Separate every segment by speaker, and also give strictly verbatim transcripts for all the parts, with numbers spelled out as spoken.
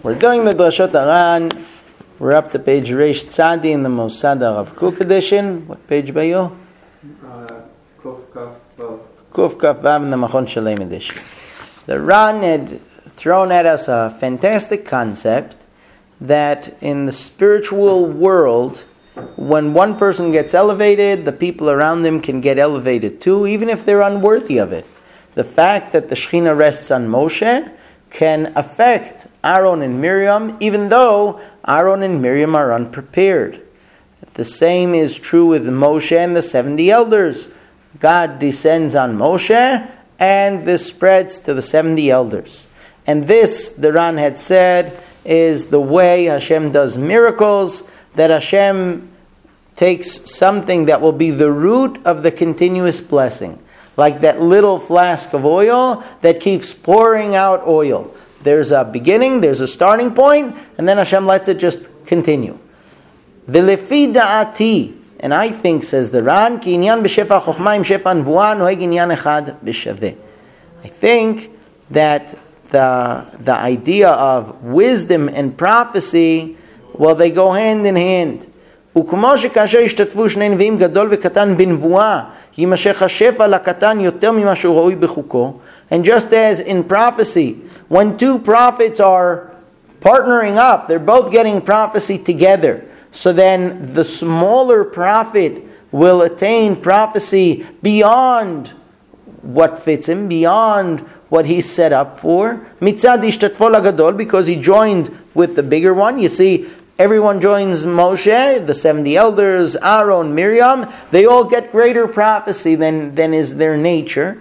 Speaker 1: We're doing the Drashot Aran. We're up to page Reish Tzadi in the Mosad Rav Kook edition. What page are you?
Speaker 2: Kuf Kaf Vav.
Speaker 1: Kuf Kaf Vav in the Machon Shalem edition. The Ran had thrown at us a fantastic concept that in the spiritual world, when one person gets elevated, the people around them can get elevated too, even if they're unworthy of it. The fact that the Shekhinah rests on Moshe can affect Aaron and Miriam, even though Aaron and Miriam are unprepared. The same is true with Moshe and the seventy elders. God descends on Moshe, and this spreads to the seventy elders. And this, the Ran had said, is the way Hashem does miracles, that Hashem takes something that will be the root of the continuous blessing. Like that little flask of oil that keeps pouring out oil. There's a beginning, there's a starting point, and then Hashem lets it just continue. V'lefi da'ati, and I think, says the Ran, ki inyan b'shefa chokhma im shefa nvuah noheg inyan echad b'shaveh. I think that the the idea of wisdom and prophecy, well, they go hand in hand. וכמו שכאשר השתתפו שני נביאים גדול וקטן בנבואה, יימשך השפע לקטן יותר ממה שהוא ראוי בחוקו. And just as in prophecy, when two prophets are partnering up, they're both getting prophecy together. So then the smaller prophet will attain prophecy beyond what fits him, beyond what he's set up for. Mitzad ishtatfo lagadol, because he joined with the bigger one. You see, everyone joins Moshe, the seventy elders, Aaron, Miriam. They all get greater prophecy than, than is their nature.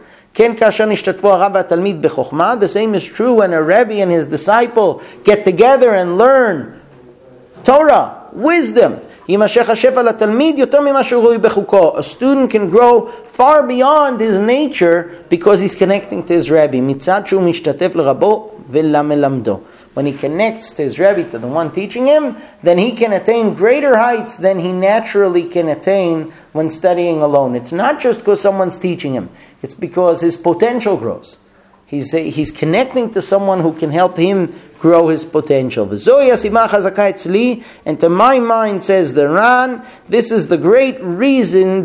Speaker 1: The same is true when a Rebbe and his disciple get together and learn Torah, wisdom. A student can grow far beyond his nature because he's connecting to his Rebbe. When he connects to his Rebbe, to the one teaching him, then he can attain greater heights than he naturally can attain when studying alone. It's not just because someone's teaching him. It's because his potential grows. He's he's connecting to someone who can help him grow his potential. And to my mind, says the Ran, this is the great reason.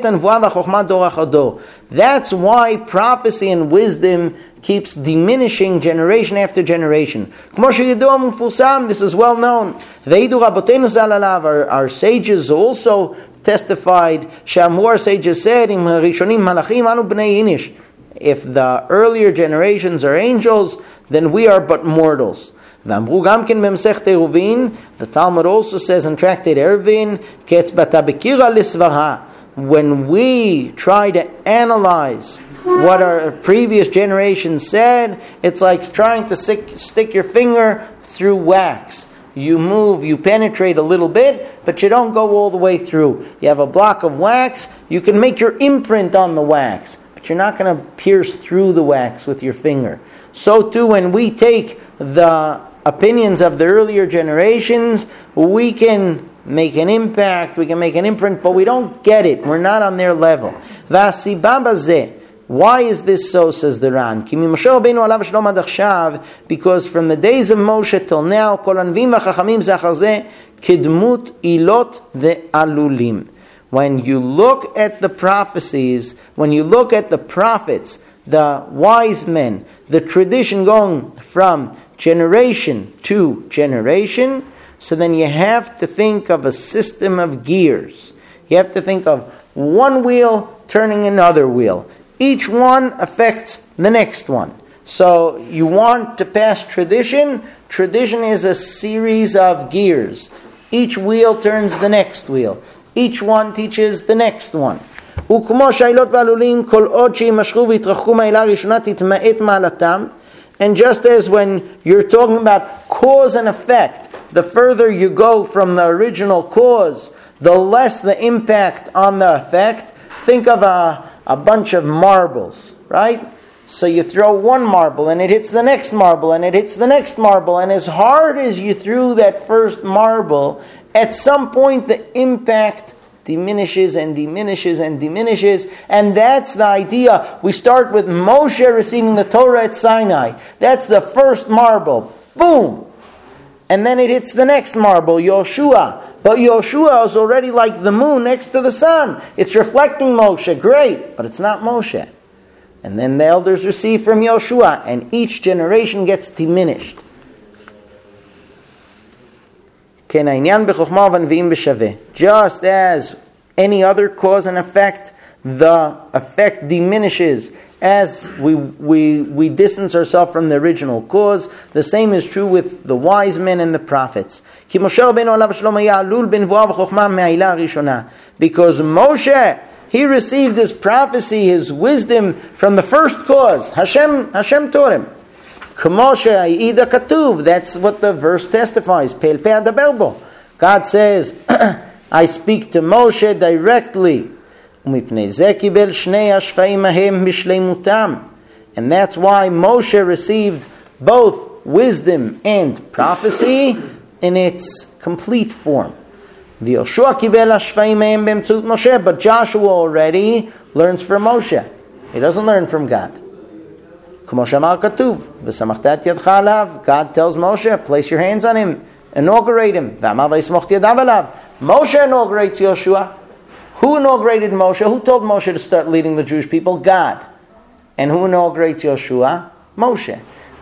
Speaker 1: That's why prophecy and wisdom keeps diminishing generation after generation. This is well known. Our, our sages also testified, Shamor sages said, if the earlier generations are angels, then we are but mortals. The Talmud also says in Tractate Eruvin, when we try to analyze what our previous generation said, it's like trying to stick, stick your finger through wax. You move, you penetrate a little bit, but you don't go all the way through. You have a block of wax, you can make your imprint on the wax, but you're not going to pierce through the wax with your finger. So too, when we take the opinions of the earlier generations, we can make an impact, we can make an imprint, but we don't get it. We're not on their level. Why is this so, says the Ran? Because from the days of Moshe till now, when you look at the prophecies, when you look at the prophets, the wise men, the tradition going from generation to generation, so then you have to think of a system of gears. You have to think of one wheel turning another wheel. Each one affects the next one. So you want to pass tradition. Tradition is a series of gears. Each wheel turns the next wheel. Each one teaches the next one. And just as when you're talking about cause and effect, the further you go from the original cause, the less the impact on the effect. Think of a, a bunch of marbles, right? So you throw one marble and it hits the next marble and it hits the next marble, and as hard as you threw that first marble, at some point the impact diminishes and diminishes and diminishes. And that's the idea. We start with Moshe receiving the Torah at Sinai. That's the first marble. Boom! and then it hits the next marble, Yoshua. But Yoshua is already like the moon next to the sun. It's reflecting Moshe, great, but it's not Moshe. And then the elders receive from Yoshua, and each generation gets diminished. Just as any other cause and effect, the effect diminishes as we we we distance ourselves from the original cause. The same is true with the wise men and the prophets. Because Moshe, he received his prophecy, his wisdom from the first cause. Hashem, Hashem taught him. That's what the verse testifies. God says, I speak to Moshe directly. And that's why Moshe received both wisdom and prophecy in its complete form. But Joshua already learns from Moshe. He doesn't learn from God. God tells Moshe, place your hands on him, inaugurate him. Moshe inaugurates Yoshua. Who inaugurated Moshe? Who told Moshe to start leading the Jewish people? God. And who inaugurates Yoshua? Moshe.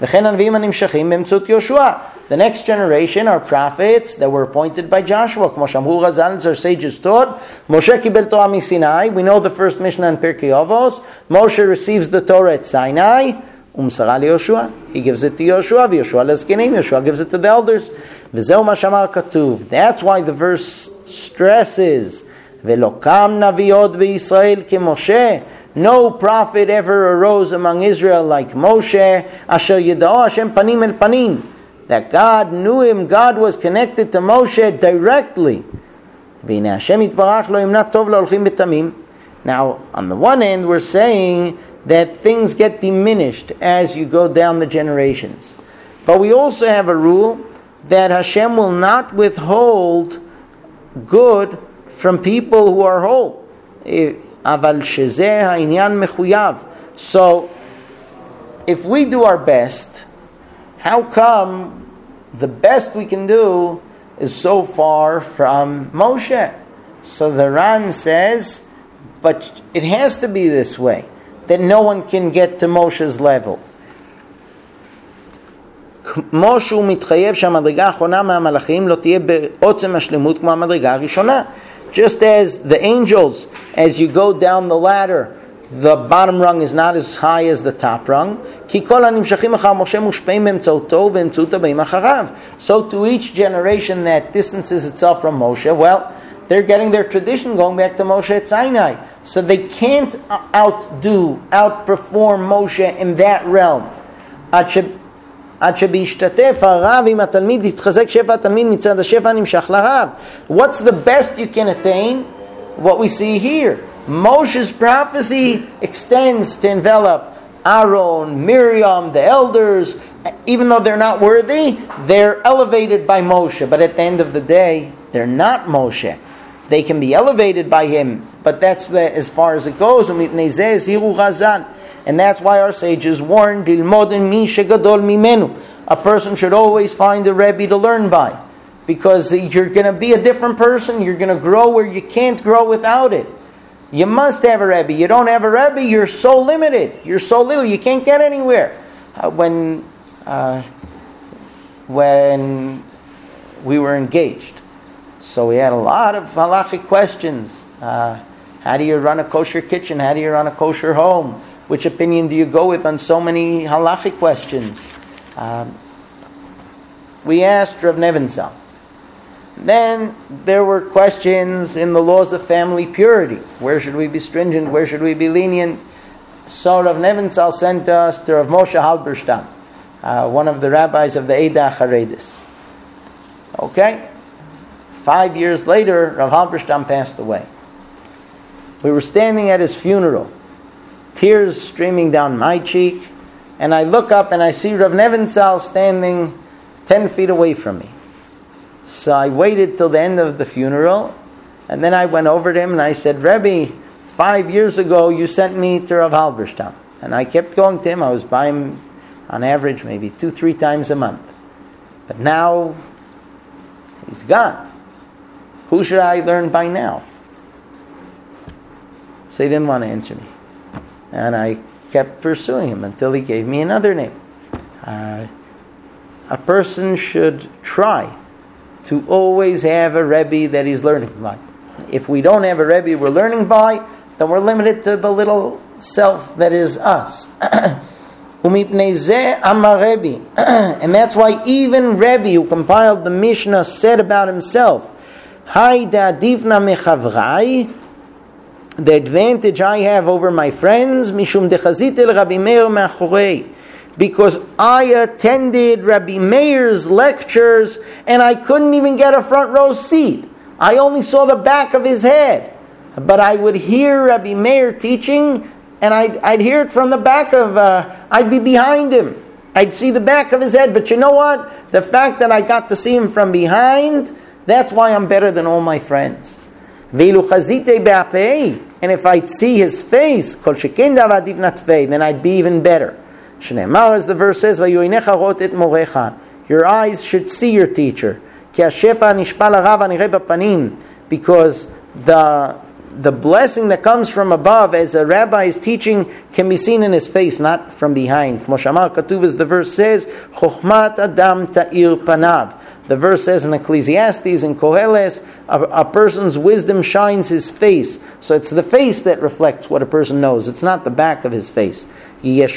Speaker 1: The next generation are prophets that were appointed by Joshua. Our sages taught. Moshe kibel Torah mi Sinai. We know the first Mishnah in Pirkei Avos. Moshe receives the Torah at Sinai. Umsara Yoshua. He gives it to Yoshua. Yoshua lezkenim. Yoshua gives it to the elders. V'zeu ma shamar katuv. That's why the verse stresses. Ve'lokam naviot beYisrael ke Moshe. No prophet ever arose among Israel like Moshe. Asher yedao Hashem panim el panim. That God knew him. God was connected to Moshe directly. V'nei Hashem yitbarach lo imnat tov la'olchim betamim. Now, on the one hand, we're saying that things get diminished as you go down the generations. But we also have a rule that Hashem will not withhold good from people who are whole. Aval shezeh ha'inyan mechuyav. So, if we do our best, how come the best we can do is so far from Moshe? So the Ran says, but it has to be this way, that no one can get to Moshe's level. Moshe מתחייב שהמדרגה האחרונה מהמלאכים לא תהיה בעוצם השלמות כמו המדרגה הראשונה. Just as the angels, as you go down the ladder, the bottom rung is not as high as the top rung. כי כל הנמשכים אחר משה מושפעים באמצעותו ובאמצעות הבאים אחריו. So to each generation that distances itself from Moshe, well, they're getting their tradition going back to Moshe at Sinai. So they can't outdo, outperform Moshe in that realm. What's the best you can attain? What we see here. Moshe's prophecy extends to envelop Aaron, Miriam, the elders. Even though they're not worthy, they're elevated by Moshe. But at the end of the day, they're not Moshe. They can be elevated by him, but that's the, as far as it goes. And that's why our sages warned, a person should always find a Rebbe to learn by. Because you're going to be a different person, you're going to grow where you can't grow without it. You must have a Rebbe. You don't have a Rebbe, you're so limited. You're so little, you can't get anywhere. Uh, when, uh, when we were engaged, so we had a lot of halachic questions. Uh, how do you run a kosher kitchen? How do you run a kosher home? Which opinion do you go with on so many halachic questions? Um, we asked Rav Nebenzahl. Then there were questions in the laws of family purity. Where should we be stringent? Where should we be lenient? So Rav Nebenzahl sent us to Rav Moshe Halberstam, uh, one of the rabbis of the Eidah Haredis. Okay? Five years later, Rav Halberstam passed away. We were standing at his funeral, tears streaming down my cheek, and I look up and I see Rav Nebenzahl standing ten feet away from me. So I waited till the end of the funeral, and then I went over to him and I said, Rebbe, five years ago you sent me to Rav Halberstam. And I kept going to him. I was by him on average maybe two, three times a month. But now He's gone. Who should I learn by now? So he didn't want to answer me. And I kept pursuing him until he gave me another name. Uh, a person should try to always have a Rebbe that he's learning by. If we don't have a Rebbe we're learning by, then we're limited to the little self that is us. And that's why even Rebbe, who compiled the Mishnah, said about himself, the advantage I have over my friends, mishum dechazit el Rabbi Meir ma'achorei, because I attended Rabbi Meir's lectures and I couldn't even get a front row seat. I only saw the back of his head. But I would hear Rabbi Meir teaching and I'd, I'd hear it from the back of, uh, I'd be behind him. I'd see the back of his head. But you know what? The fact that I got to see him from behind, that's why I'm better than all my friends. And if I'd see his face, then I'd be even better. As the verse says, your eyes should see your teacher. Because the the blessing that comes from above as a rabbi is teaching can be seen in his face, not from behind. Moshamar Katuv, as the verse says, Chochmat Adam Ta'ir Panav. The verse says in Ecclesiastes, in Koheles, a, a person's wisdom shines his face. So it's the face that reflects what a person knows. It's not the back of his face. So then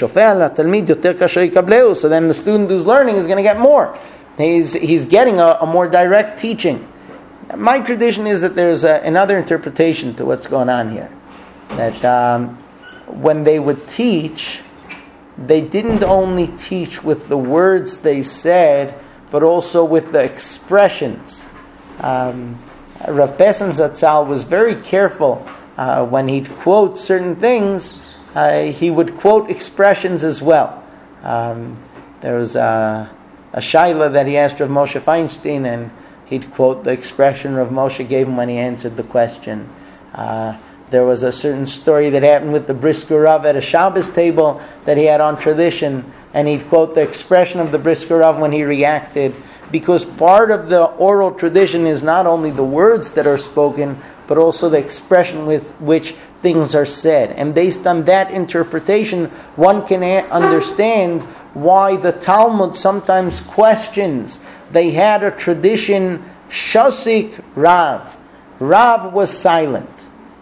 Speaker 1: the student who's learning is going to get more. He's, he's getting a, a more direct teaching. My tradition is that there's a, another interpretation to what's going on here. That um, when they would teach, they didn't only teach with the words they said, but also with the expressions. Um, Rav Pesen Zatzal was very careful uh, when he'd quote certain things. Uh, he would quote expressions as well. Um, there was a, a shaila that he asked Rav Moshe Feinstein, and he'd quote the expression Rav Moshe gave him when he answered the question. Uh, there was a certain story that happened with the Brisker Rav at a Shabbos table that he had on tradition, and he'd quote the expression of the Brisker Rav when he reacted, because part of the oral tradition is not only the words that are spoken, but also the expression with which things are said. And based on that interpretation, one can a- understand why the Talmud sometimes questions. They had a tradition, Shosik Rav. Rav was silent.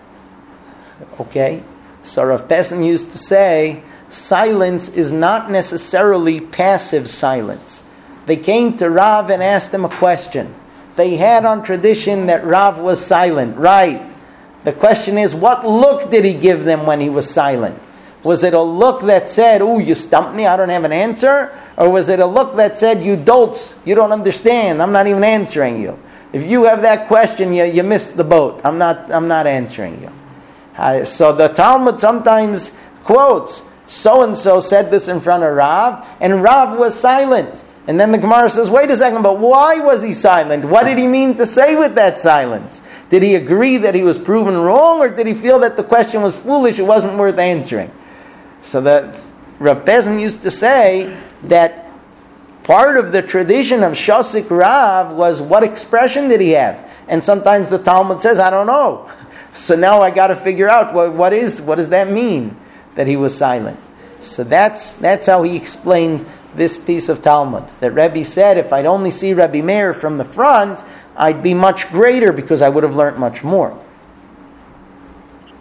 Speaker 1: Okay? So Rav Pesen used to say, silence is not necessarily passive silence. They came to Rav and asked him a question. They had on tradition that Rav was silent. Right. The question is, what look did he give them when he was silent? Was it a look that said, "Ooh, you stumped me, I don't have an answer"? Or was it a look that said, "You dolts, you don't understand, I'm not even answering you"? If you have that question, you, you missed the boat. I'm not I'm not answering you. Uh, so the Talmud sometimes quotes, so-and-so said this in front of Rav, and Rav was silent. And then the Gemara says, wait a second, but why was he silent? What did he mean to say with that silence? Did he agree that he was proven wrong, or did he feel that the question was foolish, it wasn't worth answering? So that Rav Pesen used to say that part of the tradition of Shosik Rav was, what expression did he have? And sometimes the Talmud says, I don't know. So now I got to figure out what, what is what does that mean that he was silent. So that's that's how he explained this piece of Talmud. That Rebbe said, if I'd only see Rebbe Meir from the front, I'd be much greater because I would have learned much more.